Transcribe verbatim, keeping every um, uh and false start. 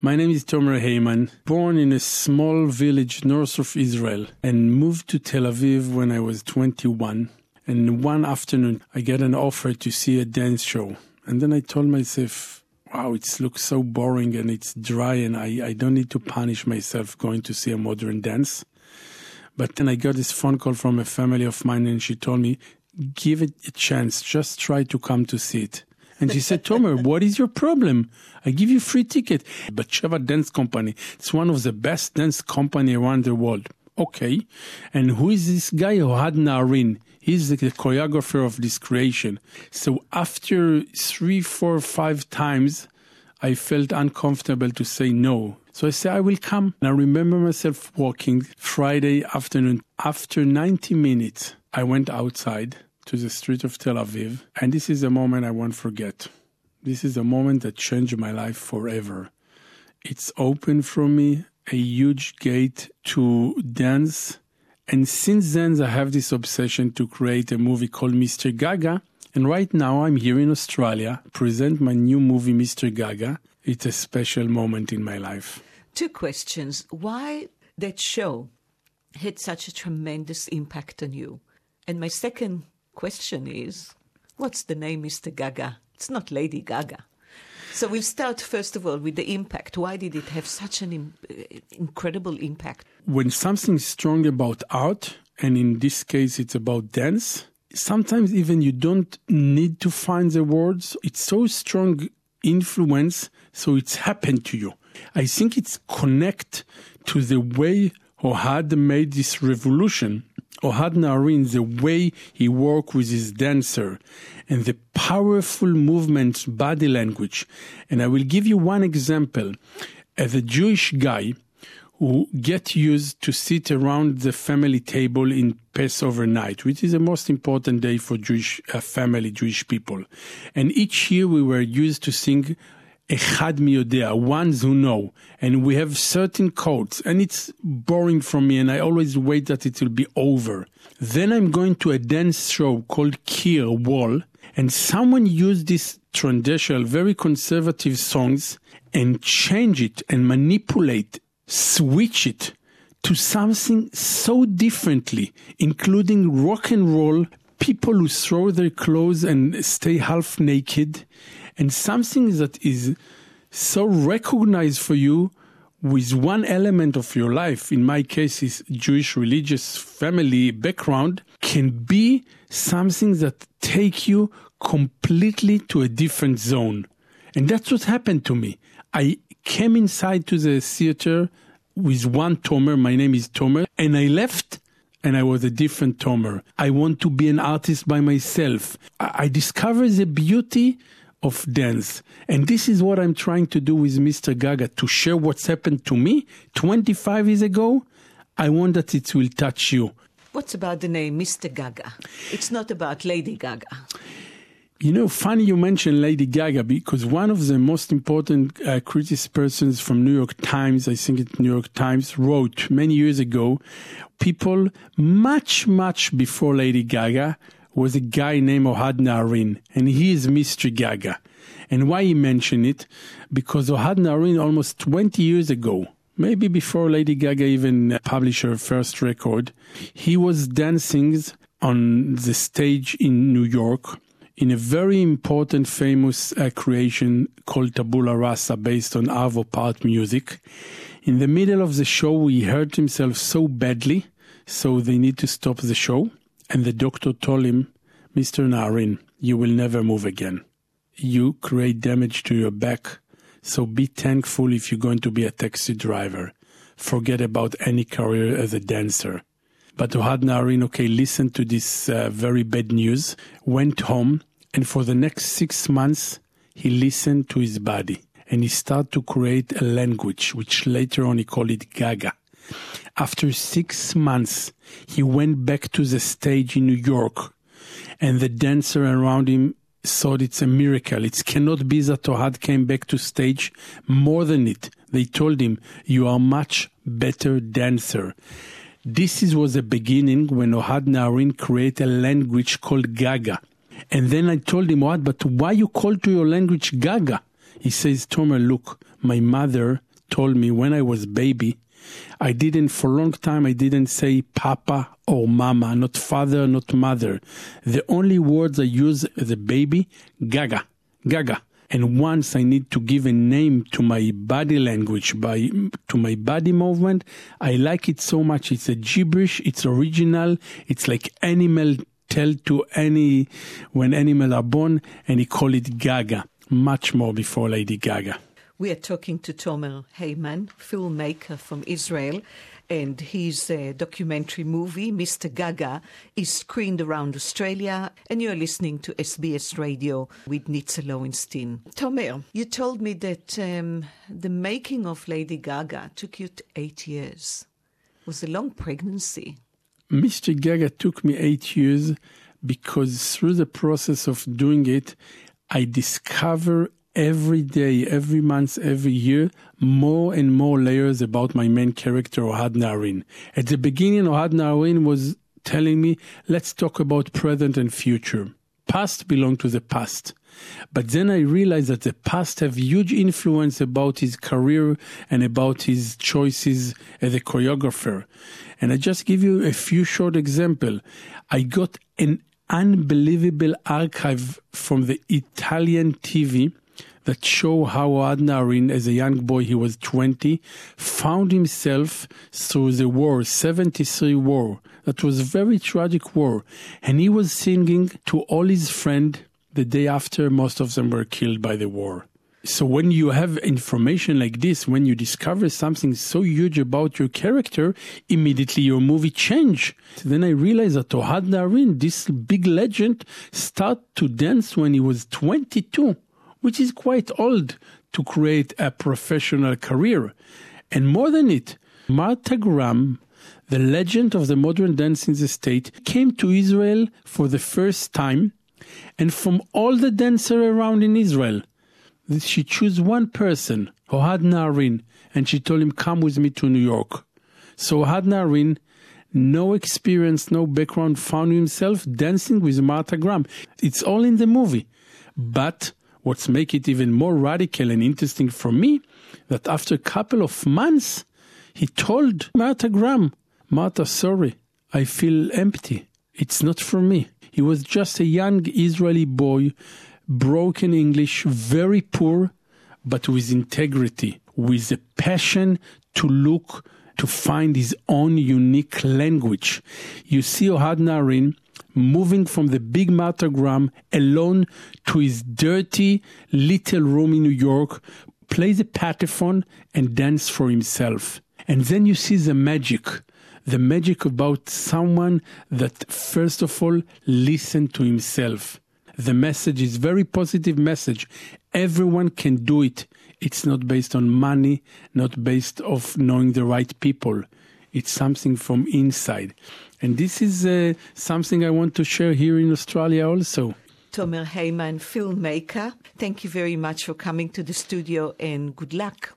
My name is Tomer Heyman, born in a small village north of Israel and moved to Tel Aviv when I was twenty-one. And one afternoon, I got an offer to see a dance show. And then I told myself, wow, it looks so boring and it's dry and I, I don't need to punish myself going to see a modern dance. But then I got this phone call from a family of mine and she told me, give it a chance, just try to come to see it. And she said, Tomer, what is your problem? I give you free ticket. But Sheva Dance Company, it's one of the best dance company around the world. Okay. And who is this guy? Ohad Naarin. He's the choreographer of this creation. So after three, four, five times, I felt uncomfortable to say no. So I said, I will come. And I remember myself walking Friday afternoon. After ninety minutes, I went outside to the street of Tel Aviv. And this is a moment I won't forget. This is a moment that changed my life forever. It's opened for me a huge gate to dance. And since then, I have this obsession to create a movie called Mister Gaga. And right now, I'm here in Australia, present my new movie, Mister Gaga. It's a special moment in my life. Two questions. Why that show had such a tremendous impact on you? And my second question is, what's the name Mister Gaga? It's not Lady Gaga. So we'll start, first of all, with the impact. Why did it have such an im- incredible impact? When something's strong about art, and in this case it's about dance, sometimes even you don't need to find the words. It's so strong influence, so it's happened to you. I think it's connect to the way Ohad made this revolution. Ohad Naarin, the way he worked with his dancer and the powerful movements, body language. And I will give you one example. As a Jewish guy who get used to sit around the family table in Passover night, which is the most important day for Jewish uh, family, Jewish people. And each year we were used to sing Echad mi yodea, ones who know. And we have certain codes. And it's boring for me, and I always wait that it will be over. Then I'm going to a dance show called Kir, Wall, and someone used this traditional, very conservative songs and change it and manipulate, switch it to something so differently, including rock and roll, people who throw their clothes and stay half naked, and something that is so recognized for you with one element of your life, in my case is Jewish religious family background, can be something that take you completely to a different zone. And that's what happened to me. I came inside to the theater with one Tomer, my name is Tomer, and I left and I was a different Tomer. I want to be an artist by myself. I discovered the beauty of dance. And this is what I'm trying to do with Mister Gaga, to share what's happened to me twenty-five years ago. I want that it will touch you. What's about the name Mister Gaga? It's not about Lady Gaga. You know, funny you mentioned Lady Gaga, because one of the most important uh, critics persons from New York Times, I think it's New York Times, wrote many years ago, people much, much before Lady Gaga was a guy named Ohad Naarin, and he is Mister Gaga. And why he mentioned it? Because Ohad Naarin almost twenty years ago, maybe before Lady Gaga even published her first record, he was dancing on the stage in New York in a very important, famous uh, creation called Tabula Rasa, based on Arvo Part music. In the middle of the show, he hurt himself so badly, so they need to stop the show. And the doctor told him, Mister Naarin, you will never move again. You create damage to your back, so be thankful if you're going to be a taxi driver. Forget about any career as a dancer. But Ohad Naarin, okay, listened to this uh, very bad news, went home, and for the next six months, he listened to his body. And he started to create a language, which later on he called it Gaga. After six months, he went back to the stage in New York, and the dancer around him thought it's a miracle. It cannot be that Ohad came back to stage. More than it, they told him, you are much better dancer. This is, was the beginning when Ohad Naarin created a language called Gaga. And then I told him, what, but why you call to your language Gaga? He says, Tomer, look, my mother told me when I was baby, I didn't, for a long time, I didn't say papa or mama, not father, not mother. The only words I use as a baby, gaga, gaga. And once I need to give a name to my body language, by to my body movement, I like it so much. It's a gibberish, it's original, it's like animal tell to any, when animals are born, and he call it gaga, much more before Lady Gaga. We are talking to Tomer Heyman, filmmaker from Israel, and his uh, documentary movie, Mister Gaga, is screened around Australia, and you're listening to S B S Radio with Nitza Lowenstein. Tomer, you told me that um, the making of Lady Gaga took you to eight years. It was a long pregnancy. Mister Gaga took me eight years because through the process of doing it, I discover every day, every month, every year, more and more layers about my main character, Ohad Naharin. At the beginning, Ohad Naharin was telling me, let's talk about present and future. Past belong to the past. But then I realized that the past have huge influence about his career and about his choices as a choreographer. And I just give you a few short examples. I got an unbelievable archive from the Italian T V that show how Ohad Naharin, as a young boy, he was twenty, found himself through the war, seventy-three war. That was a very tragic war. And he was singing to all his friends the day after most of them were killed by the war. So when you have information like this, when you discover something so huge about your character, immediately your movie change. Then I realized that Ohad Naharin, this big legend, started to dance when he was twenty-two. Which is quite old to create a professional career. And more than it, Martha Graham, the legend of the modern dance in the state, came to Israel for the first time, and from all the dancers around in Israel, she chose one person, Ohad Naharin, and she told him, come with me to New York. So Ohad Naharin, no experience, no background, found himself dancing with Martha Graham. It's all in the movie. But what's make it even more radical and interesting for me, that after a couple of months, he told Martha Graham, Martha, sorry, I feel empty. It's not for me. He was just a young Israeli boy, broken English, very poor, but with integrity, with a passion to look, to find his own unique language. You see Ohad Naharin moving from the big Martha Graham alone to his dirty little room in New York, play the Patefon and dance for himself. And then you see the magic, the magic about someone that first of all listened to himself. The message is very positive message. Everyone can do it. It's not based on money, not based of knowing the right people. It's something from inside. And this is uh, something I want to share here in Australia also. Tomer Heyman, filmmaker, thank you very much for coming to the studio and good luck.